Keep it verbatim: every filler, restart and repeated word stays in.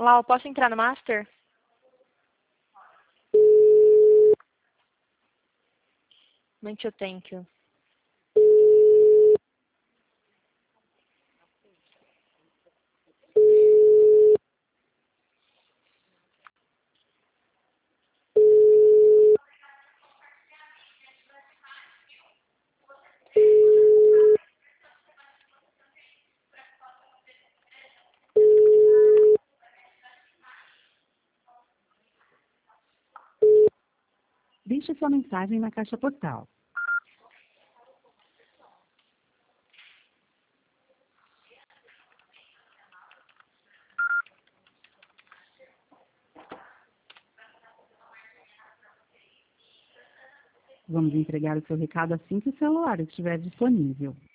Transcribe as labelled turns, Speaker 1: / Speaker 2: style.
Speaker 1: Lau, posso entrar no Master? Muito thank you.
Speaker 2: Deixe sua mensagem na caixa postal. Vamos entregar o seu recado assim que o celular estiver disponível.